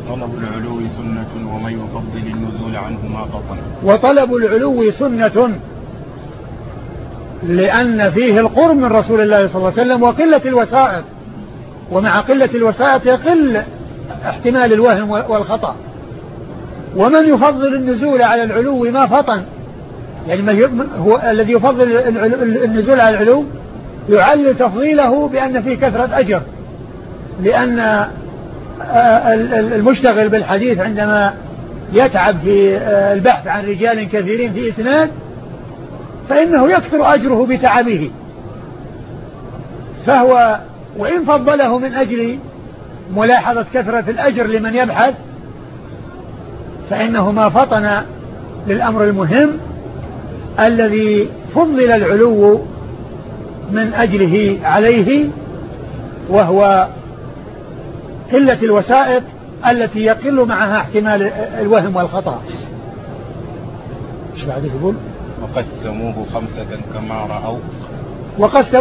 وطلب العلو سنة ومن يفضل النزول عنه ما فطن. وطلب العلو سنة لأن فيه القرب من رسول الله صلى الله عليه وسلم وقلة الوسائط، ومع قلة الوسائط يقل احتمال الوهم والخطأ. ومن يفضل النزول على العلو ما فطن، يعني هو الذي يفضل النزول على العلو يعلل تفضيله بأن فيه كثرة أجر، لأن المشتغل بالحديث عندما يتعب في البحث عن رجال كثيرين في إسناد فإنه يكثر أجره بتعبه، فهو وإن فضله من أجل ملاحظة كثرة الأجر لمن يبحث فإنه ما فطن للأمر المهم الذي فضل العلو من أجله عليه، وهو قلة الوسائط التي يقل معها احتمال الوهم والخطأ. ايش بعد يقول؟ وقسموه 5 كما رأوا